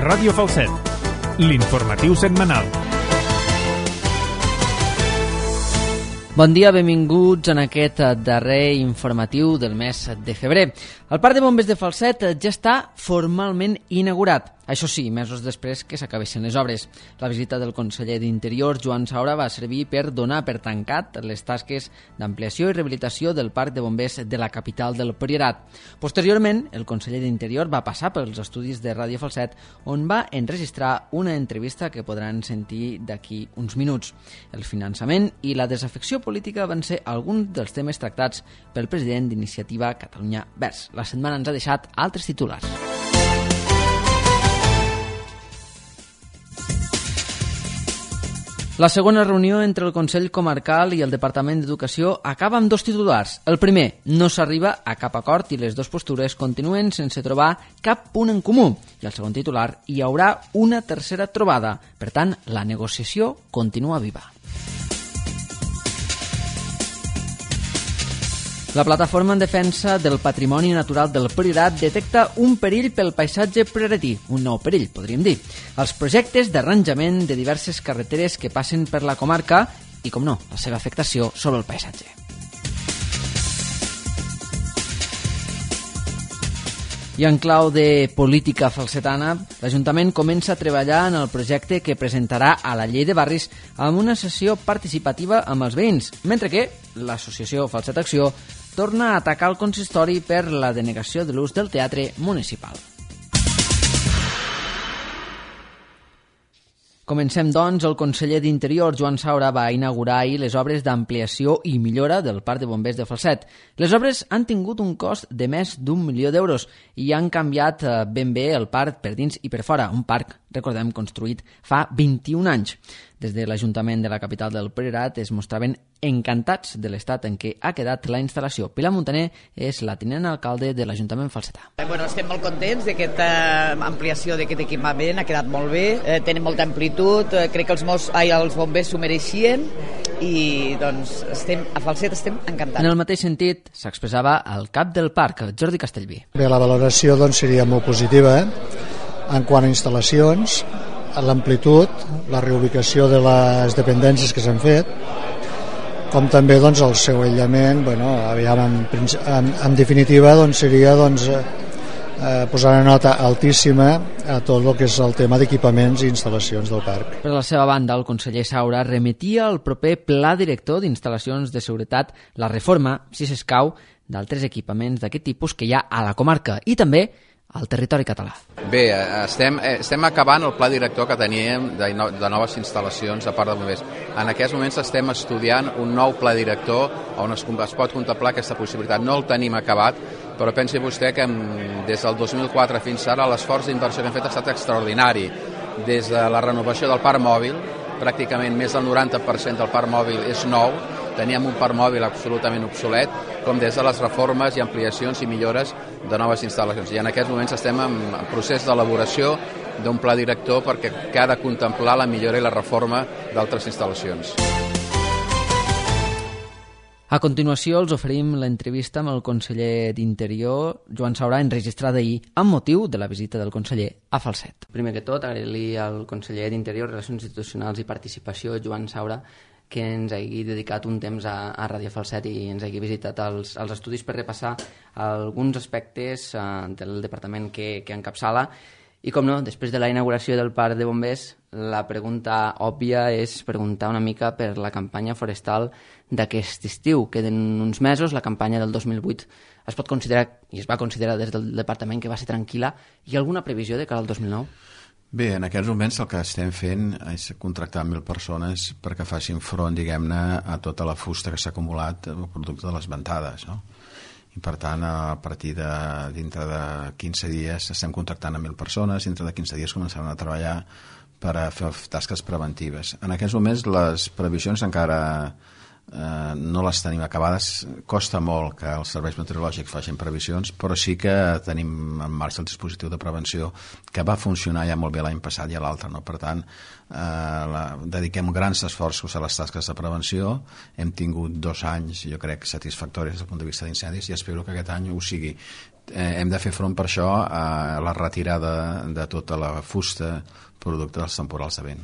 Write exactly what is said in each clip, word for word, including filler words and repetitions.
Ràdio Falset, l'informatiu setmanal. Bon dia, benvinguts en aquest darrer informatiu del mes de febrer. El Parc de Bombers de Falset ja està formalment inaugurat. Això sí, mesos després que s'acabessin les obres. La visita del conseller d'Interior, Joan Saura, va servir per donar per tancat les tasques d'ampliació i rehabilitació del Parc de Bombers de la capital del Priorat. Posteriorment, el conseller d'Interior va passar pels estudis de Ràdio Falset, on va enregistrar una entrevista que podran sentir d'aquí uns minuts. El finançament i la desafecció política van ser alguns dels temes tractats pel president d'Iniciativa Catalunya Verds. La setmana ens ha deixat altres titulars. La segona reunió entre el Consell Comarcal i el Departament d'Educació acaba amb dos titulars. El primer, no s'arriba a cap acord i les dues postures continuen sense trobar cap punt en comú. I el segon titular, hi haurà una tercera trobada. Per tant, la negociació continua viva. La plataforma en defensa del patrimoni natural del Priorat detecta un perill pel paisatge prioratí, un nou perill, podríem dir. Els projectes d'arranjament de diverses carreteres que passen per la comarca i, com no, la seva afectació sobre el paisatge. I en clau de política falsetana, l'Ajuntament comença a treballar en el projecte que presentarà a la Llei de Barris amb una sessió participativa amb els veïns, mentre que l'associació Falset Acció torna a atacar el consistori per la denegació de l'ús del teatre municipal. Comencem, doncs. El conseller d'Interior, Joan Saura, va inaugurar ahir les obres d'ampliació i millora del Parc de Bombers de Falset. Les obres han tingut un cost de més d'un milió d'euros i han canviat ben bé el parc per dins i per fora, un parc, recordem, construït fa vint-i-un anys. Des de l'Ajuntament de la capital del Priorat es mostraven encantats de l'estat en què ha quedat la instal·lació. Pilar Montaner és la tinent alcalde de l'Ajuntament falsetà. Bueno, estem molt contents d'aquesta ampliació d'aquest equipament, ha quedat molt bé, eh, tenen molta amplitud, eh, crec que els, mos, ai, els bombers s'ho mereixien i doncs estem, a Falset estem encantats. En el mateix sentit s'expressava el cap del parc, Jordi Castellví. Bé, la valoració doncs, seria molt positiva eh? en quant a instal·lacions, l'amplitud, la reubicació de les dependències que s'han fet, com també doncs, el seu aïllament, bueno, aviam, en, en, en definitiva doncs, seria doncs, eh, posar una nota altíssima a tot el que és el tema d'equipaments i instal·lacions del parc. Per la seva banda, el conseller Saura remetia al proper Pla Director d'Instal·lacions de Seguretat la reforma, si s'escau, d'altres equipaments d'aquest tipus que hi ha a la comarca i també al territori català. Bé, estem, estem acabant el pla director que teníem de, no, de noves instal·lacions a part de bombers. En aquests moments estem estudiant un nou pla director on es, es pot contemplar aquesta possibilitat. No el tenim acabat, però pensi vostè que des del dos mil quatre fins ara l'esforç d'inversió que hem fet ha estat extraordinari. Des de la renovació del parc mòbil, pràcticament més del noranta per cent del parc mòbil és nou, teníem un parc mòbil absolutament obsolet, com des de les reformes i ampliacions i millores de noves instal·lacions. I en aquests moments estem en procés d'elaboració d'un pla director perquè ha de contemplar la millora i la reforma d'altres instal·lacions. A continuació els oferim l'entrevista amb el conseller d'Interior, Joan Saura, enregistrada ahir amb motiu de la visita del conseller a Falset. Primer que tot, agrair-li al conseller d'Interior, Relacions Institucionals i Participació, Joan Saura, que ens hagi dedicat un temps a, a Ràdio Falset i ens hagi visitat els, els estudis per repassar alguns aspectes eh, del departament que, que encapçala. I com no, després de la inauguració del Parc de Bombers, la pregunta òbvia és preguntar una mica per la campanya forestal d'aquest estiu. Queden uns mesos, la campanya del dos mil vuit es pot considerar, i es va considerar des del departament, que va ser tranquil·la. Hi ha alguna previsió de cara al dos mil nou? Bé, en aquests moments el que estem fent és contractar mil persones perquè facin front, diguem-ne, a tota la fusta que s'ha acumulat producte de les ventades, no? I per tant, a partir de dintre de quinze dies estem contractant a mil persones, dintre de quinze dies començaran a treballar per a fer tasques preventives. En aquests moments les previsions encara eh, no les tenim acabades. Costa molt que els serveis meteorològics facin previsions, però sí que tenim en marxa el dispositiu de prevenció que va funcionar ja molt bé l'any passat i l'altre, no? Per tant, eh, la, dediquem grans esforços a les tasques de prevenció. Hem tingut dos anys, jo crec, satisfactoris des del punt de vista d'incendis i espero que aquest any ho sigui. Eh, hem de fer front per això a la retirada de tota la fusta producte dels temporals de vent.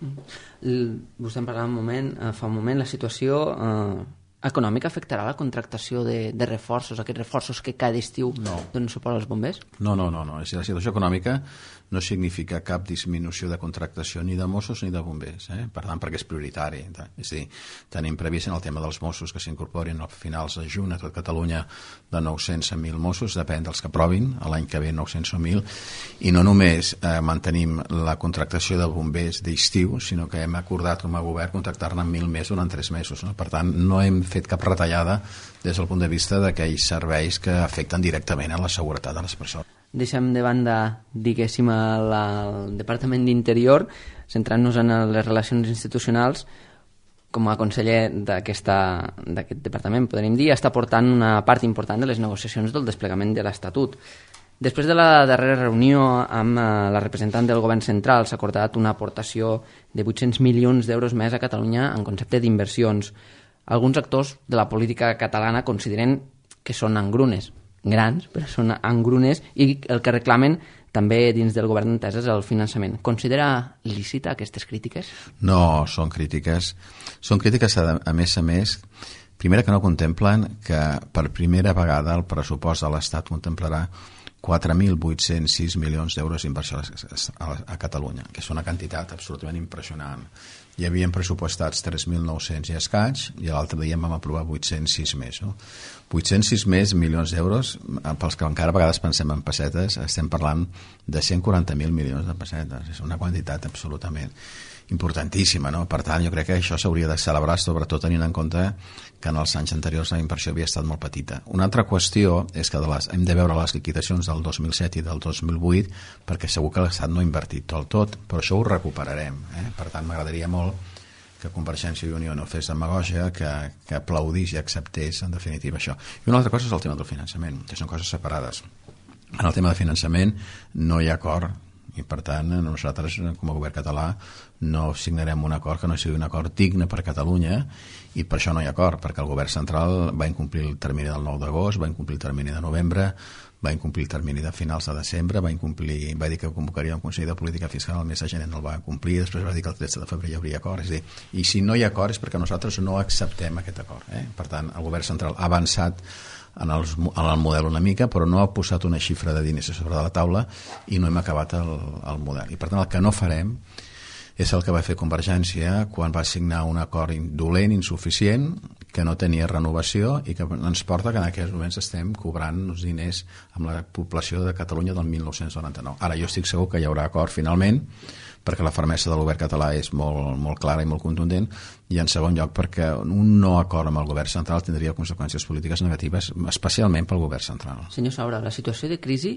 Vostè em parlava un moment, fa un moment, la situació eh, econòmica afectarà la contractació de, de reforços, aquests reforços que cada estiu no. donen suport als bombers? No, no, no, no. La situació econòmica no significa cap disminució de contractació ni de Mossos ni de bombers, eh? Per tant, perquè és prioritari. És a dir, tenim previst en el tema dels Mossos que s'incorporin a finals de juny a tot Catalunya de nou-cents a mil Mossos, depèn dels que provin, l'any que ve nou-cents o mil, i no només eh, mantenim la contractació de bombers d'estiu, sinó que hem acordat com a govern contractar-ne mil més durant tres mesos. No? Per tant, no hem fet cap retallada des del punt de vista d'aquells serveis que afecten directament a la seguretat de les persones. Deixem de banda, diguéssim, el, el Departament d'Interior, centrant-nos en les relacions institucionals. Com a conseller d'aquest departament, podríem dir, està portant una part important de les negociacions del desplegament de l'Estatut. Després de la darrera reunió amb la representant del govern central s'ha acordat una aportació de vuit-cents milions d'euros més a Catalunya en concepte d'inversions. Alguns actors de la política catalana consideren que són engrunes, grans, però són engrunes, i el que reclamen també dins del govern d'entesa és el finançament. Considera lícita aquestes crítiques? No, són crítiques. Són crítiques, a, a més a més, primera que no contemplen que per primera vegada el pressupost de l'Estat contemplarà quatre mil vuit-cents sis milions d'euros d'inversió a, a Catalunya, que és una quantitat absolutament impressionant. Hi havien pressupostats tres mil nou-cents i escaig i l'altre dia vam aprovar vuit-cents sis més. No? vuit-cents sis més milions d'euros, pels que encara a vegades pensem en pessetes, estem parlant de cent quaranta mil milions de pessetes. És una quantitat absolutament importantíssima, no? Per tant, jo crec que això s'hauria de celebrar, sobretot tenint en compte que en els anys anteriors la inversió havia estat molt petita. Una altra qüestió és que de les, hem de veure les liquidacions del dos mil set i del dos mil vuit, perquè segur que l'Estat no ha invertit tot, tot, però això ho recuperarem. Eh? Per tant, m'agradaria molt que Convergència i Unió no fes demagògia, que, que aplaudís i acceptés, en definitiva, això. I una altra cosa és el tema del finançament, que són coses separades. En el tema de finançament no hi ha acord, i per tant nosaltres com a govern català no signarem un acord que no sigui un acord digne per Catalunya, i per això no hi ha acord, perquè el govern central va incomplir el termini del nou d'agost, va incomplir el termini de novembre, va incomplir el termini de finals de desembre, va incomplir, va dir que convocaria un Consell de Política Fiscal el mes de gener, no el va complir, després va dir que el tretze de febrer hi hauria acord. És dir, i si no hi ha acord és perquè nosaltres no acceptem aquest acord. Eh? Per tant, el govern central ha avançat en, els, en el model una mica, però no ha posat una xifra de diners sobre la taula i no hem acabat el, el model. I per tant el que no farem és el que va fer Convergència quan va signar un acord indolent, insuficient, que no tenia renovació i que ens porta que en aquests moments estem cobrant uns diners amb la població de Catalunya del mil nou-cents noranta-nou. Ara jo estic segur que hi haurà acord finalment, perquè la fermesa del govern català és molt, molt clara i molt contundent, i en segon lloc perquè un no acord amb el govern central tindria conseqüències polítiques negatives, especialment pel govern central. Senyor Saura, la situació de crisi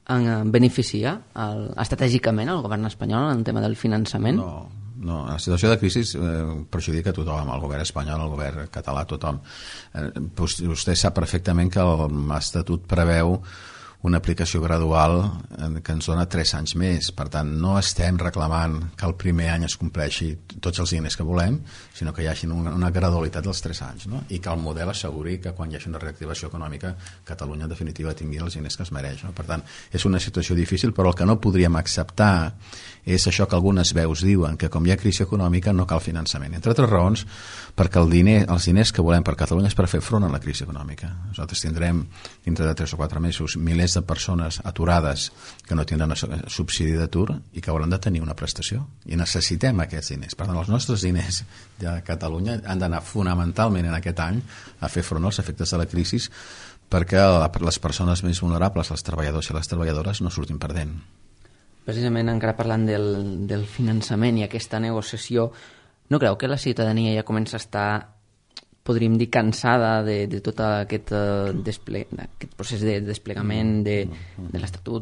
en beneficia el, estratègicament el govern espanyol en el tema del finançament? No, no, la situació de crisi eh, perjudica a tothom, el govern espanyol, el govern català, tothom. Eh, vostè sap perfectament que l'Estatut preveu una aplicació gradual que ens dona tres anys més. Per tant, no estem reclamant que el primer any es compleixi tots els diners que volem, sinó que hi hagi una, una gradualitat dels tres anys, no? I que el model asseguri que quan hi hagi una reactivació econòmica Catalunya en definitiva tingui els diners que es mereix, no? Per tant, és una situació difícil, però el que no podríem acceptar és això que algunes veus diuen, que com hi ha crisi econòmica no cal finançament. Entre altres raons, perquè el diner, els diners que volem per Catalunya és per fer front a la crisi econòmica. Nosaltres tindrem, dintre de tres o quatre mesos, milers de persones aturades que no tindran subsidi d'atur i que hauran de tenir una prestació, i necessitem aquests diners. Per tant, els nostres diners de Catalunya han d'anar fonamentalment en aquest any a fer front als efectes de la crisi, perquè les persones més vulnerables, els treballadors i les treballadores, no surtin perdent. Precisament, encara parlant del, del finançament i aquesta negociació, no creu que la ciutadania ja comença a estar, podríem dir, cansada de, de tot aquest, uh, desple aquest procés de desplegament de, de l'Estatut?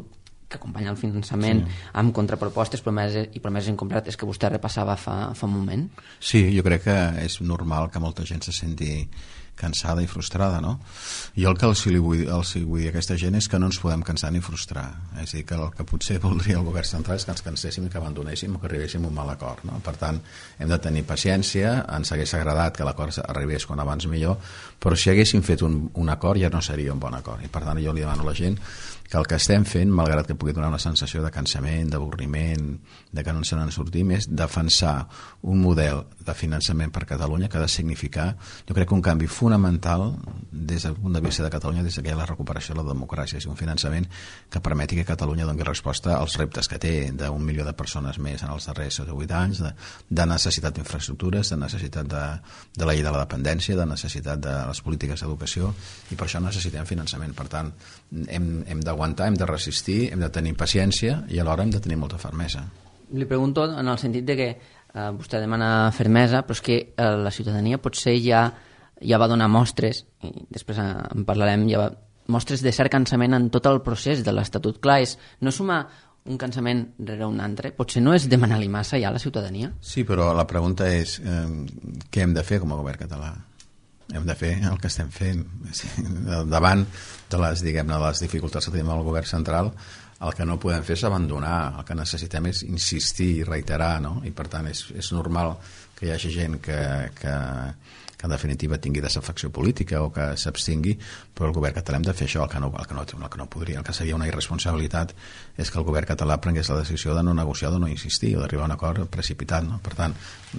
que acompanya el finançament sí. amb contrapropostes promeses i promeses incompletes que vostè repassava fa, fa un moment? Sí, jo crec que és normal que molta gent se senti cansada i frustrada, no? Jo el que els li vull, els vull dir a aquesta gent és que no ens podem cansar ni frustrar. És a dir, que el que potser voldria el govern central és que ens canséssim i que abandonéssim o que arribéssim a un mal acord, no? Per tant, hem de tenir paciència, ens hagués agradat que l'acord arribés quan abans millor, però si haguéssim fet un, un acord ja no seria un bon acord. I per tant jo li demano a la gent que el que estem fent, malgrat que pugui donar una sensació de cansament, d'avorriment, de que no ens n'en sortim, és defensar un model de finançament per Catalunya que ha de significar, jo crec que un canvi fonamental des del punt de vista de Catalunya, des que hi ha la recuperació de la democràcia, és un finançament que permeti que Catalunya doni resposta als reptes que té d'un milió de persones més en els darrers set o vuit anys, de, de necessitat d'infraestructures, de necessitat de, de la llei de la dependència, de necessitat de les polítiques d'educació, i per això necessitem finançament. Per tant, hem, hem d'aguantar, hem de resistir, hem de tenir paciència i alhora hem de tenir molta fermesa. Li pregunto en el sentit de que eh, vostè demana fermesa, però és que eh, la ciutadania potser ja, ja va donar mostres, i després en parlarem, ja va, mostres de cert cansament en tot el procés de l'Estatut. Clar, és no sumar un cansament rere un altre, potser no és demanar-li massa ja a la ciutadania? Sí, però la pregunta és eh, què hem de fer com a govern català? Hem de fer el que estem fent. Davant de les, diguem-ne, les dificultats que tenim al govern central, el que no podem fer és abandonar, el que necessitem és insistir i reiterar, no? I per tant és, és normal que hi hagi gent que, que, que en definitiva tingui desafecció política o que s'abstingui, però el govern català hem de fer això. El que no, el que no, el que no podria, el que seria una irresponsabilitat és que el govern català prengués la decisió de no negociar, de no insistir o d'arribar a un acord precipitat, no? Per tant,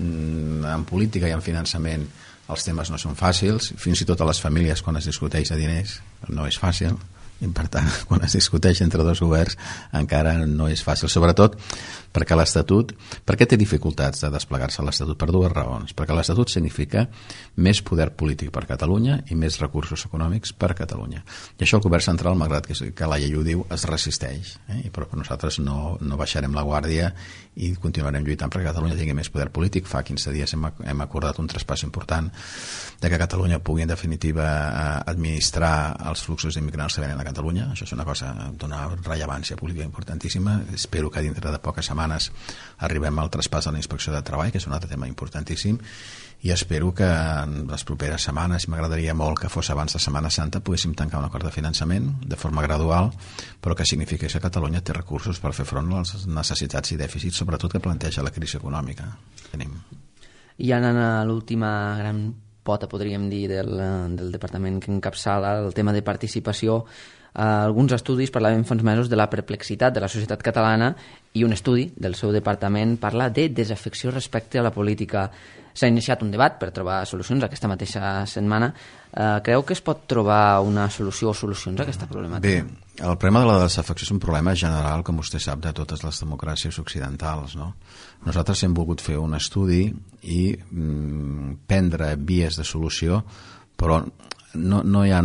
en política i en finançament els temes no són fàcils, fins i tot a les famílies quan es discuteix de diners no és fàcil, i per tant quan es discuteix entre dos governs encara no és fàcil, sobretot perquè l'Estatut, per què té dificultats de desplegar-se l'Estatut? Per dues raons. Perquè l'Estatut significa més poder polític per Catalunya i més recursos econòmics per Catalunya, i això el govern central, malgrat que, que la llei ho diu, es resisteix, eh? I però nosaltres no, no baixarem la guàrdia i continuarem lluitant perquè Catalunya tingui més poder polític. Fa quinze dies hem, hem acordat un traspàs important de que Catalunya pugui en definitiva administrar els fluxos d'immigrants que venen a Catalunya. Això és una cosa d'una rellevància política importantíssima. Espero que dintre de poques setmanes arribem al traspàs de la Inspecció de Treball, que és un altre tema importantíssim, i espero que en les properes setmanes, m'agradaria molt que fos abans de Setmana Santa, poguéssim tancar un acord de finançament de forma gradual, però que signifiqués que Catalunya té recursos per fer front a les necessitats i dèficits, sobretot que planteja la crisi econòmica que tenim. I anant a l'última gran pota, podríem dir, del, del departament que encapçala el tema de participació, eh, alguns estudis parlaven fa uns mesos de la perplexitat de la societat catalana, i un estudi del seu departament parla de desafecció respecte a la política. S'ha iniciat un debat per trobar solucions aquesta mateixa setmana. Eh, creu que es pot trobar una solució o solucions a aquesta problemàtica? Bé, el problema de la desafecció és un problema general, com vostè sap, de totes les democràcies occidentals, no? Nosaltres hem volgut fer un estudi i mm, prendre vies de solució, però no, no hi ha,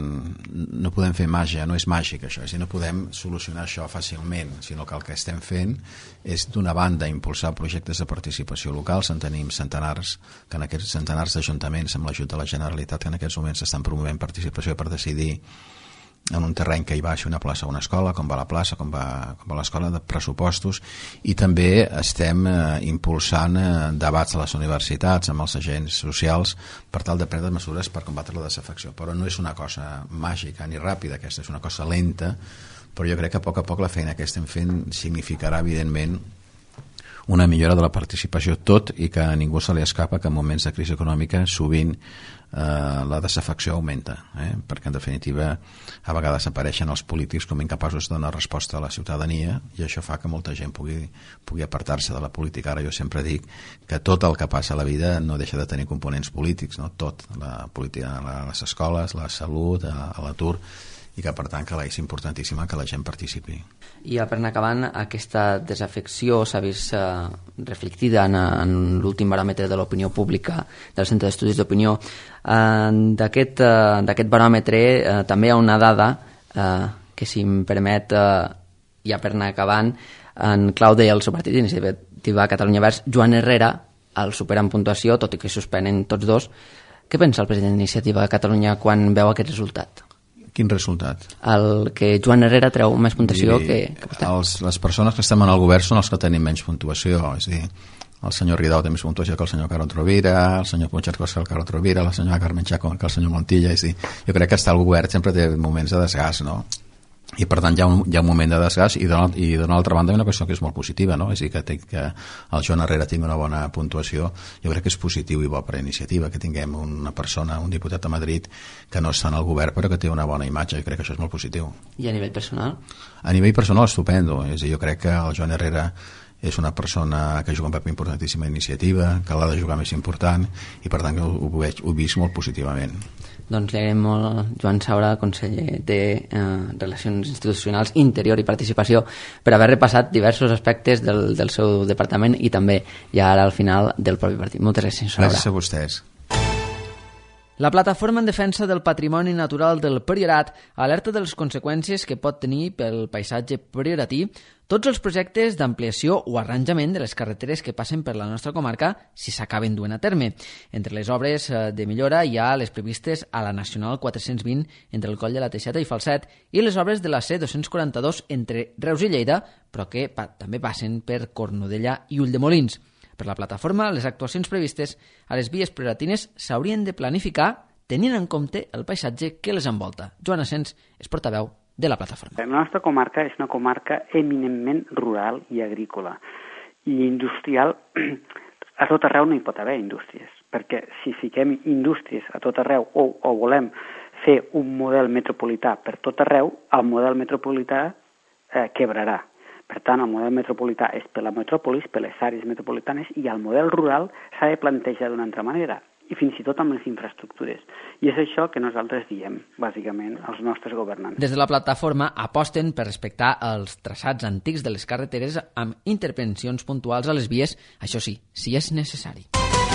no podem fer màgia, no és màgic això, és a dir, no podem solucionar això fàcilment, sinó que el que estem fent és, d'una banda, impulsar projectes de participació locals. En tenim centenars, que en aquests centenars d'ajuntaments, amb l'ajut de la Generalitat, que en aquests moments estan promovent participació per decidir en un terreny que hi va, si una plaça o una escola, com va la plaça, com va, com va l'escola, de pressupostos, i també estem eh, impulsant eh, debats a les universitats amb els agents socials per tal de prendre mesures per combatre la desafecció. Però no és una cosa màgica ni ràpida, aquesta és una cosa lenta, però jo crec que a poc a poc la feina que estem fent significarà, evidentment, una millora de la participació, tot i que a ningú se li escapa que en moments de crisi econòmica sovint eh, la desafecció augmenta, eh? Perquè en definitiva a vegades apareixen els polítics com incapaços de donar resposta a la ciutadania, i això fa que molta gent pugui, pugui apartar-se de la política. Ara jo sempre dic que tot el que passa a la vida no deixa de tenir components polítics, no? Tot, la política, les escoles, la salut, l'atur, i que per tant que és importantíssima que la gent participi. I per anar acabant, aquesta desafecció s'ha vist eh, reflectida en, en l'últim baròmetre de l'opinió pública del Centre d'Estudis d'Opinió. Eh, D'aquest eh, baròmetre eh, també hi ha una dada eh, que, si em permet, eh, ja per anar acabant, en clau del seu partit d'Iniciativa Catalunya Verds, Joan Herrera el supera en puntuació, tot i que suspenen tots dos. Què pensa el president d'Iniciativa Catalunya quan veu aquest resultat? Quin resultat? El que Joan Herrera treu més puntuació que, que vostè. Els, les persones que estem en el govern són els que tenim menys puntuació, és a dir, el senyor Ridao té més puntuació que el senyor Carod Rovira, el senyor Puigcercós que el Carod Rovira, la senyora Carmen Chaco que el senyor Montilla, és a dir, jo crec que estar al govern sempre té moments de desgast, no? I per tant hi ha un, hi ha un moment de desgast i d'una i d'una altra banda hi ha una qüestió que és molt positiva, no? És a dir, que, que el Joan Herrera tingui una bona puntuació, jo crec que és positiu i bo per a iniciativa, que tinguem una persona, un diputat a Madrid que no està en el govern però que té una bona imatge, jo crec que això és molt positiu. I a nivell personal? A nivell personal estupendo, és a dir, jo crec que el Joan Herrera és una persona que juga un paper importantíssim a iniciativa, que l'ha de jugar més important i per tant ho, ho, veig, ho he vist molt positivament. Doncs li agraïm molt Joan Saura, conseller de eh, Relacions Institucionals, Interior i Participació, per haver repassat diversos aspectes del, del seu departament i també ja ara al final del propi partit. Moltes gràcies, Saura. Gràcies a vostès. La Plataforma en Defensa del Patrimoni Natural del Priorat alerta de les conseqüències que pot tenir pel paisatge prioratí tots els projectes d'ampliació o arranjament de les carreteres que passen per la nostra comarca si s'acaben duent a terme. Entre les obres de millora hi ha les previstes a la Nacional quatre-cents vint entre el Coll de la Teixeta i Falset i les obres de la C dos-cents quaranta-dos entre Reus i Lleida, però que pa- també passen per Cornudella i Ulldemolins. Per la plataforma, les actuacions previstes a les vies prioratines s'haurien de planificar tenint en compte el paisatge que les envolta. Joan Asens és portaveu de la plataforma. La nostra comarca és una comarca eminentment rural i agrícola i industrial. A tot arreu no hi pot haver indústries, perquè si fiquem indústries a tot arreu o, o volem fer un model metropolità per tot arreu, el model metropolità eh, quebrarà. Per tant, el model metropolità és per la metròpolis, per les àrees metropolitanes, i el model rural s'ha de plantejar d'una altra manera, i fins i tot amb les infraestructures. I és això que nosaltres diem, bàsicament, als nostres governants. Des de la plataforma aposten per respectar els traçats antics de les carreteres amb intervencions puntuals a les vies, això sí, si és necessari.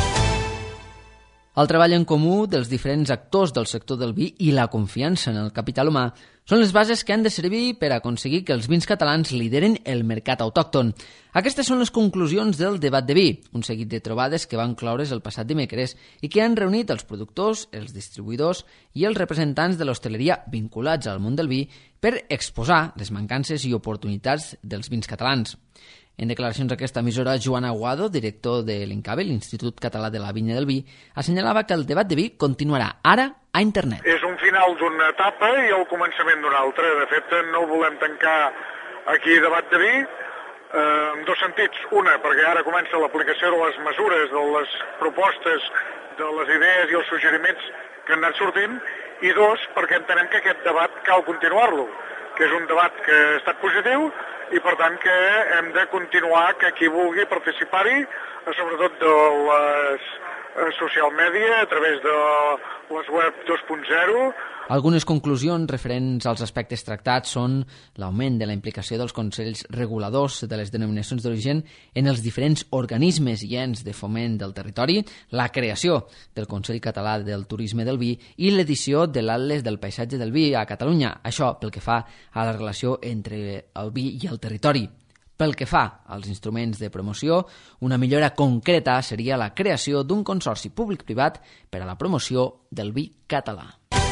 El treball en comú dels diferents actors del sector del vi i la confiança en el capital humà són les bases que han de servir per aconseguir que els vins catalans lideren el mercat autòcton. Aquestes són les conclusions del debat de vi, un seguit de trobades que van cloure's el passat dimecres i que han reunit els productors, els distribuïdors i els representants de l'hostaleria vinculats al món del vi per exposar les mancances i oportunitats dels vins catalans. En declaracions a aquesta emissora, Joan Aguado, director de l'INCAVE, l'Institut Català de la Vinya del Vi, assenyalava que el debat de vi continuarà ara a internet. És un final d'una etapa i el començament d'una altra. De fet, no volem tancar aquí debat de vi eh, en dos sentits. Una, perquè ara comença l'aplicació de les mesures, de les propostes, de les idees i els suggeriments que han anat sortint, i dos, perquè entenem que aquest debat cal continuar-lo, que és un debat que ha estat positiu i per tant que hem de continuar, que qui vulgui participar-hi, sobretot de les social media, a través de les web dos punt zero. Algunes conclusions referents als aspectes tractats són l'augment de la implicació dels consells reguladors de les denominacions d'origen en els diferents organismes i ens de foment del territori, la creació del Consell Català del Turisme del Vi i l'edició de l'Atles del Paisatge del Vi a Catalunya, això pel que fa a la relació entre el vi i el territori. Pel que fa als instruments de promoció, una millora concreta seria la creació d'un consorci públic-privat per a la promoció del vi català.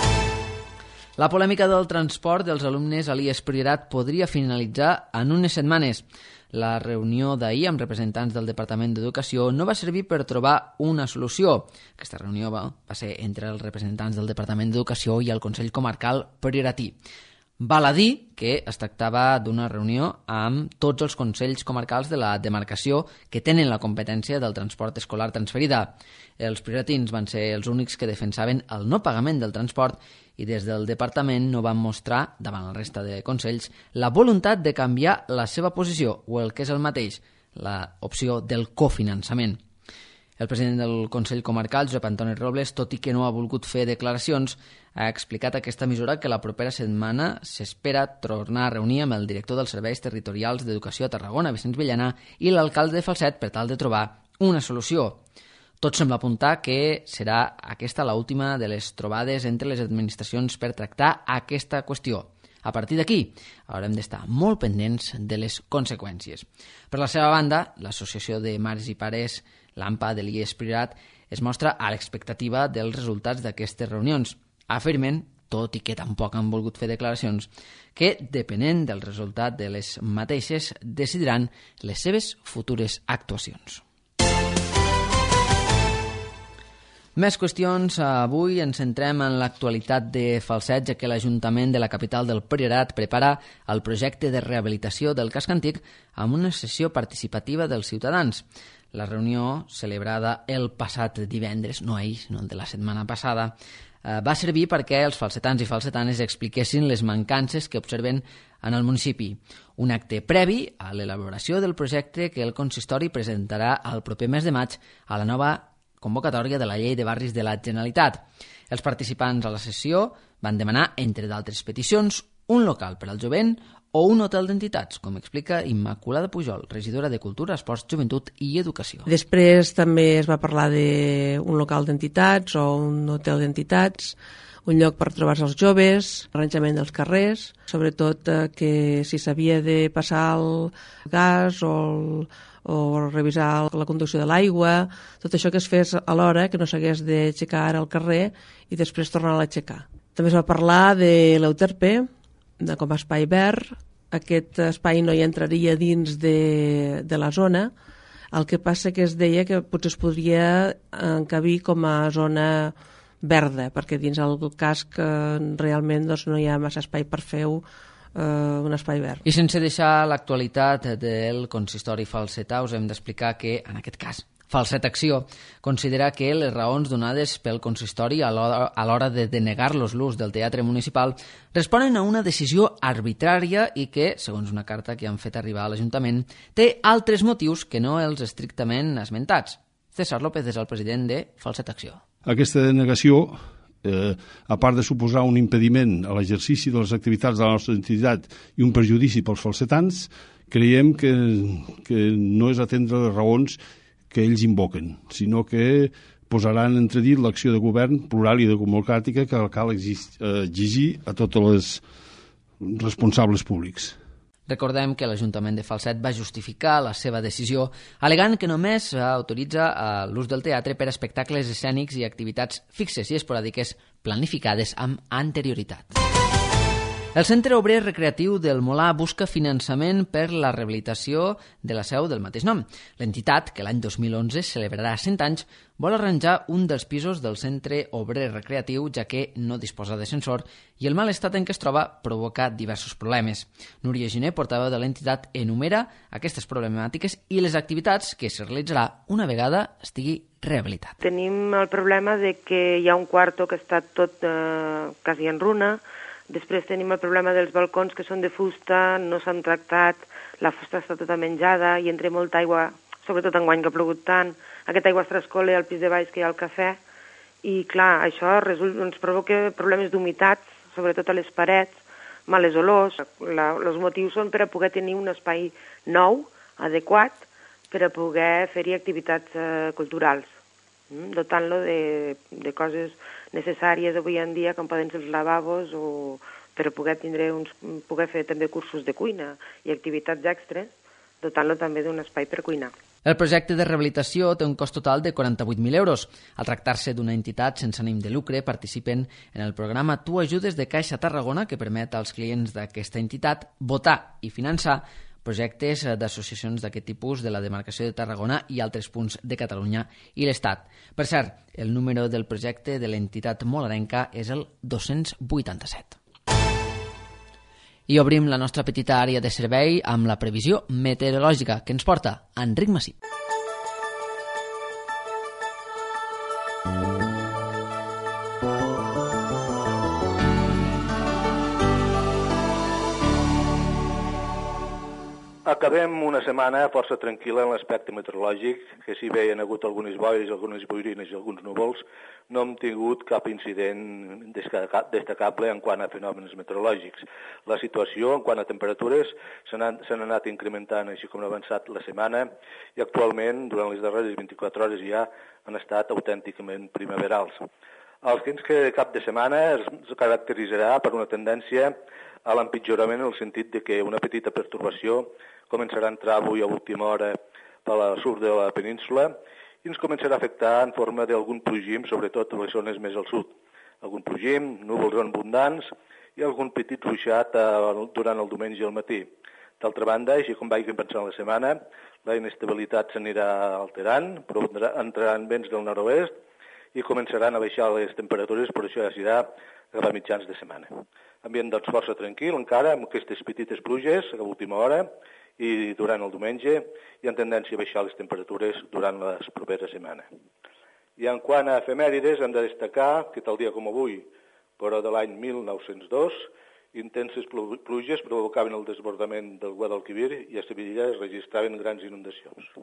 La polèmica del transport dels alumnes a l'I E S Priorat podria finalitzar en unes setmanes. La reunió d'ahir amb representants del Departament d'Educació no va servir per trobar una solució. Aquesta reunió va, va ser entre els representants del Departament d'Educació i el Consell Comarcal Prioratí. Val a dir que es tractava d'una reunió amb tots els consells comarcals de la demarcació que tenen la competència del transport escolar transferida. Els prioratins van ser els únics que defensaven el no pagament del transport i des del departament no van mostrar, davant la resta de consells, la voluntat de canviar la seva posició, o el que és el mateix, l'opció del cofinançament. El president del Consell Comarcal, Josep Antoni Robles, tot i que no ha volgut fer declaracions, ha explicat a aquesta emissora que la propera setmana s'espera tornar a reunir amb el director dels Serveis Territorials d'Educació a Tarragona, Vicenç Villana, i l'alcalde de Falset per tal de trobar una solució. Tot sembla apuntar que serà aquesta l'última de les trobades entre les administracions per tractar aquesta qüestió. A partir d'aquí, haurem d'estar molt pendents de les conseqüències. Per la seva banda, l'Associació de Mares i Pares, l'AMPA de l'I E S Priorat, es mostra a l'expectativa dels resultats d'aquestes reunions. Afirmen tot i que tampoc han volgut fer declaracions, que, depenent del resultat de les mateixes, decidiran les seves futures actuacions. Més qüestions. Avui ens centrem en l'actualitat de Falset, ja que l'Ajuntament de la capital del Priorat prepara el projecte de rehabilitació del casc antic amb una sessió participativa dels ciutadans. La reunió, celebrada el passat divendres, no ahir, sinó el de la setmana passada, va servir perquè els falsetans i falsetanes expliquessin les mancances que observen en el municipi. Un acte previ a l'elaboració del projecte que el consistori presentarà el proper mes de maig a la nova convocatòria de la Llei de Barris de la Generalitat. Els participants a la sessió van demanar, entre d'altres peticions, un local per al jovent o un hotel d'entitats, com explica Immaculada Pujol, regidora de Cultura, Esports, Joventut i Educació. Després també es va parlar d'un local d'entitats o un hotel d'entitats, un lloc per trobar-se els joves, arranjament dels carrers, sobretot eh, que si s'havia de passar el gas o el o revisar la conducció de l'aigua, tot això que es fes alhora, que no s'hagués d'aixecar ara al carrer i després tornar a l'aixecar. També es va parlar de l'Euterpe, de com a espai verd. Aquest espai no hi entraria dins de, de la zona, el que passa que es deia que potser es podria encabir com a zona verda, perquè dins el casc realment doncs, no hi ha massa espai per fer-ho Uh, un espai verd. I sense deixar l'actualitat del consistori falsetà, us hem d'explicar que, en aquest cas, Falset Acció considera que les raons donades pel consistori a l'hora de denegar-los l'ús del teatre municipal responen a una decisió arbitrària i que, segons una carta que han fet arribar a l'Ajuntament, té altres motius que no els estrictament esmentats. César López és el president de Falset Acció. Aquesta denegació, Eh, a part de suposar un impediment a l'exercici de les activitats de la nostra entitat i un perjudici pels falsetans, creiem que, que no és atendre les raons que ells invoquen, sinó que posaran en entredit l'acció de govern plural i democràtica que cal exigir a tots els responsables públics. Recordem que l'Ajuntament de Falset va justificar la seva decisió al·legant que només autoritza l'ús del teatre per a espectacles escènics i activitats fixes i esporàdiques planificades amb anterioritat. El Centre Obrer Recreatiu del Molar busca finançament per la rehabilitació de la seu del mateix nom. L'entitat, que l'any dos mil onze celebrarà cent anys, vol arranjar un dels pisos del Centre Obrer Recreatiu, ja que no disposa d'ascensor i el mal estat en què es troba provoca diversos problemes. Núria Giner, portaveu de l'entitat, enumera aquestes problemàtiques i les activitats que es realitzarà una vegada estigui rehabilitat. Tenim el problema de que hi ha un quarto que està tot eh, quasi en runa. Després tenim el problema dels balcons que són de fusta, no s'han tractat, la fusta està tota menjada i entra molta aigua, sobretot enguany que ha plogut tant. Aquesta aigua es trascola al pis de baix que hi ha al cafè i, clar, això result, ens provoca problemes d'humitat, sobretot a les parets, males olors. La, els motius són per a poder tenir un espai nou, adequat, per a poder fer-hi activitats eh, culturals, mm? dotant-lo de, de coses necessàries avui en dia, com poden ser els lavabos, o per a poder, tindre uns, poder fer també cursos de cuina i activitats extres, dotant-lo també d'un espai per cuinar. El projecte de rehabilitació té un cost total de quaranta-vuit mil euros. Al tractar-se d'una entitat sense ànim de lucre, participen en el programa Tu Ajudes de Caixa Tarragona, que permet als clients d'aquesta entitat votar i finançar projectes d'associacions d'aquest tipus de la demarcació de Tarragona i altres punts de Catalunya i l'Estat. Per cert, el número del projecte de l'entitat molarenca és el dos-cents vuitanta-set. I obrim la nostra petita àrea de servei amb la previsió meteorològica que ens porta Enric Massip. Acabem una setmana força tranquil·la en l'aspecte meteorològic, que si bé hi ha hagut algunes boires, algunes boirines i alguns núvols, no hem tingut cap incident destacable en quant a fenòmens meteorològics. La situació, en quant a temperatures, s'han anat incrementant així com ha avançat la setmana i actualment, durant les darreres vint-i-quatre hores ja, han estat autènticament primaverals. El temps que cap de setmana es caracteritzarà per una tendència a l'empitjorament en el sentit de que una petita pertorbació començarà a entrar avui a última hora per al sud de la península i ens començarà a afectar en forma d'algun plogim, sobretot a les zones més al sud. algun plogim, núvols abundants i algun petit ruixat durant el diumenge al matí. D'altra banda, així com vagi pensant la setmana, la inestabilitat s'anirà alterant, però entraran vents del nord-oest i començaran a baixar les temperatures, però això ja serà cap a mitjans de setmana. Ambient doncs força tranquil encara, amb aquestes petites pluges a l'última hora i durant el diumenge hi ha tendència a baixar les temperatures durant les properes setmanes. I en quant a efemèrides, hem de destacar que tal dia com avui, però de l'any mil nou-cents dos, intenses pluges provocaven el desbordament del Guadalquivir i a Sevilla es registraven grans inundacions.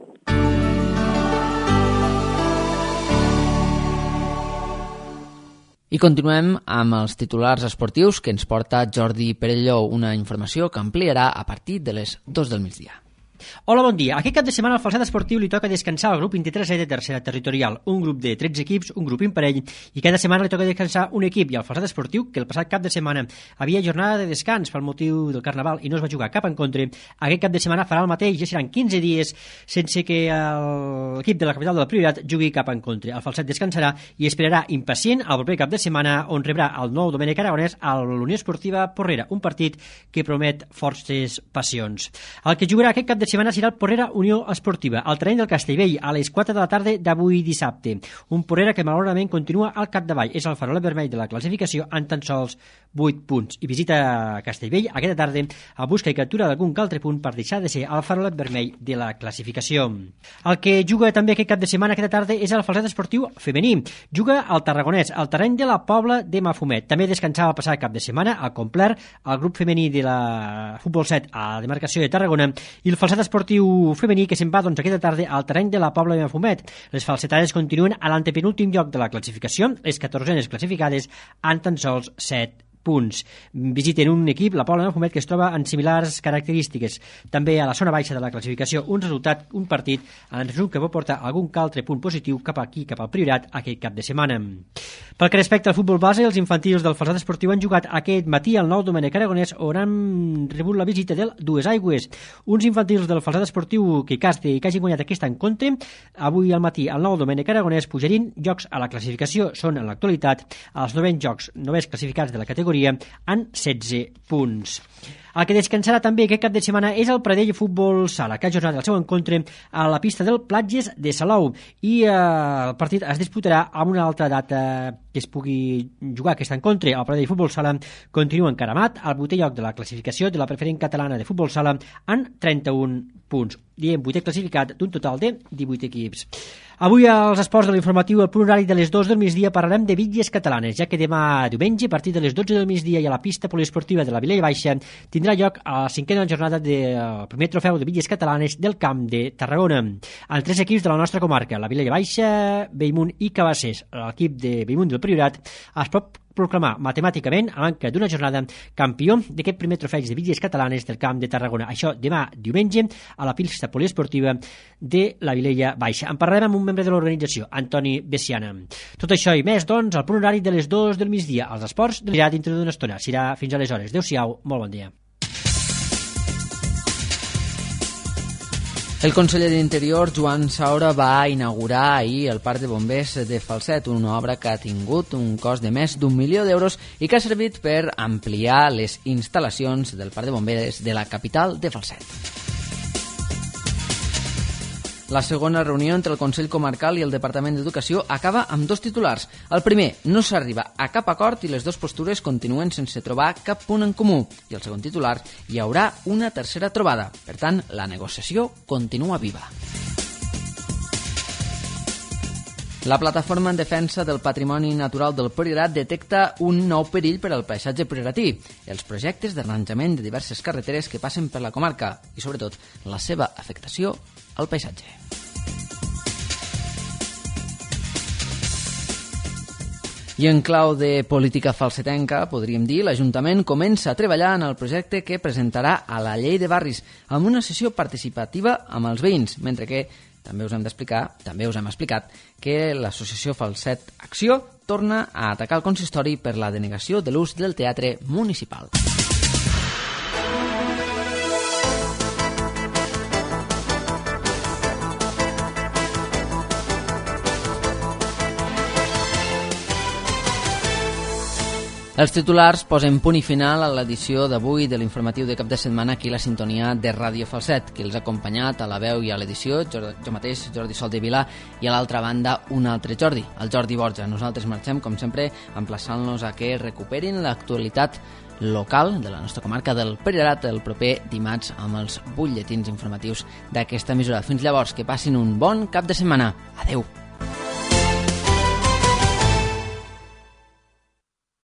I continuem amb els titulars esportius que ens porta Jordi Perelló, una informació que ampliarà a partir de les dos del migdia. Hola, bon dia. Aquest cap de setmana al Falset Esportiu li toca descansar al grup vint-i-tres E de tercera territorial, un grup de tretze equips, un grup imparell, i cada setmana li toca descansar un equip, i al Falset Esportiu, que el passat cap de setmana havia jornada de descans pel motiu del Carnaval i no es va jugar cap encontre, aquest cap de setmana farà el mateix, ja seran quinze dies sense que l'equip de la capital del Priorat jugui cap encontre. El Falset descansarà i esperarà impacient al proper cap de setmana, on rebrà el nou Domènec Aragonès a l'Unió Esportiva Porrera, un partit que promet forces passions. El que jugarà aquest cap de setmana serà el Porrera Unió Esportiva, al terreny del Castellvell, a les quatre de la tarda d'avui dissabte. Un Porrera que malauradament continua al capdavall. És el farolet vermell de la classificació amb tan sols vuit punts. I visita Castellvell aquesta tarda a busca i captura d'algun altre punt per deixar de ser el farolet vermell de la classificació. El que juga també aquest cap de setmana, aquesta tarda, és el Falset Esportiu femení. Juga al Tarragonès, al terreny de la Pobla de Mafumet. També descansava el passat cap de setmana al Compler, el grup femení de la Futbol set a la demarcació de Tarragona, i el Falset Esportiu femení que se'n va doncs, aquesta tarda al terreny de la Pobla de Mafumet. Les falsetades continuen a l'antepenúltim lloc de la classificació, les catorzenes classificades amb tan sols set punts. Visiten un equip, la Pobla de Mafumet, que es troba en similars característiques. També a la zona baixa de la classificació, un resultat, un partit, en resum que pot portar algun altre punt positiu cap aquí, cap al Priorat, aquest cap de setmana. Pel que respecta al futbol base, els infantils del Falset Esportiu han jugat aquest matí al nou Domènec Aragonès, on han rebut la visita del Dues Aigües. Uns infantils del Falset Esportiu que caste i que hagin guanyat aquest encontre, avui al matí al nou Domènec Aragonès pujarien jocs a la classificació. Són en l'actualitat els novens jocs, novens classificats de la categoria en setze punts. El que descansarà també aquest cap de setmana és el Pradell Futbol Sala, que ha ajornat el seu encontre a la pista del Platges de Salou, i eh, el partit es disputarà amb una altra data que es pugui jugar aquest encontre. El Pradell Futbol Sala continua encaramat al vuitè lloc de la classificació de la preferent catalana de futbol sala en trenta-un punts, i en vuitè classificat d'un total de divuit equips. Avui als esports de l'informatiu, el punt horari de les dos del migdia, parlarem de bitlles catalanes, ja que demà diumenge, a partir de les dotze del migdia i a la pista poliesportiva de la Vilella Baixa, tindrà lloc a la cinquena jornada del primer trofeu de bitlles catalanes del Camp de Tarragona, amb tres equips de la nostra comarca, la Vilella Baixa, Bellmunt i Cabassers. L'equip de Bellmunt del Priorat es pot proclamar matemàticament, a manca d'una jornada, campió d'aquest primer trofeig de bitlles catalanes del Camp de Tarragona. Això demà diumenge a la pista poliesportiva de la Vilella Baixa. En parlarem amb un membre de l'organització, Antoni Bessiana. Tot això i més, doncs, al punt horari de les dos del migdia. Els esports anirà dintre d'una estona. Serà fins aleshores. Adéu-siau, molt bon dia. El conseller d'Interior, Joan Saura, va inaugurar ahir el Parc de Bombers de Falset, una obra que ha tingut un cost de més d'un milió d'euros i que ha servit per ampliar les instal·lacions del Parc de Bombers de la capital de Falset. La segona reunió entre el Consell Comarcal i el Departament d'Educació acaba amb dos titulars. El primer, no s'arriba a cap acord i les dues postures continuen sense trobar cap punt en comú. I el segon titular, hi haurà una tercera trobada. Per tant, la negociació continua viva. La plataforma en defensa del patrimoni natural del Priorat detecta un nou perill per al paisatge prioratí, els projectes d'arranjament de diverses carreteres que passen per la comarca i, sobretot, la seva afectació al paisatge. I en clau de política falsetenca, podríem dir, l'Ajuntament comença a treballar en el projecte que presentarà a la Llei de Barris amb una sessió participativa amb els veïns, mentre que també us hem d'explicar, també us hem explicat que l'associació Falset Acció torna a atacar el consistori per la denegació de l'ús del teatre municipal. Els titulars posen punt i final a l'edició d'avui de l'informatiu de cap de setmana aquí a la sintonia de Ràdio Falset, qui els ha acompanyat a la veu i a l'edició, jo, jo mateix, Jordi Sol de Vilà, i a l'altra banda un altre Jordi, el Jordi Borja. Nosaltres marxem, com sempre, emplaçant-los a que recuperin l'actualitat local de la nostra comarca del Priorat el proper dimarts amb els butlletins informatius d'aquesta emissora. Fins llavors, que passin un bon cap de setmana. Adeu!